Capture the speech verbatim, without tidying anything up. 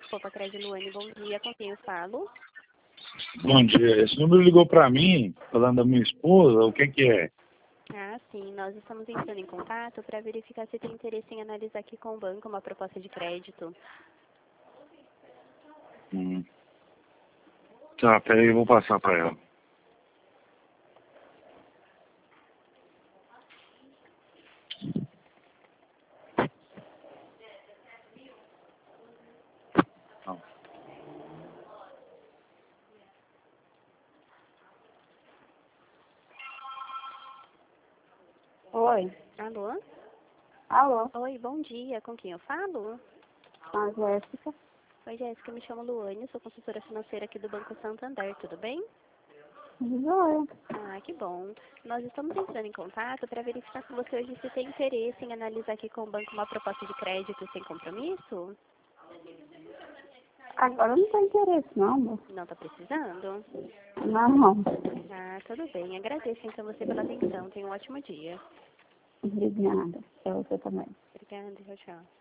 Copa Crédito Luane, bom dia, com quem eu falo? Bom dia, esse número ligou para mim, falando da minha esposa, o que que é? Ah, sim, nós estamos entrando em contato para verificar se tem interesse em analisar aqui com o banco uma proposta de crédito. Hum. Tá, peraí, eu vou passar para ela. Não. Oi. Alô? Alô. Oi, bom dia, com quem eu falo? A Jéssica. Oi, Jéssica, me chamo Luane, sou consultora financeira aqui do Banco Santander, tudo bem? Oi. Ah, que bom. Nós estamos entrando em contato para verificar com você hoje se tem interesse em analisar aqui com o banco uma proposta de crédito sem compromisso. Agora não tem interesse, não, amor. Não está precisando? Não. Ah, tudo bem. Agradeço então você pela atenção. Tenha um ótimo dia. Obrigada. Pra você também. Obrigada, tchau, tchau.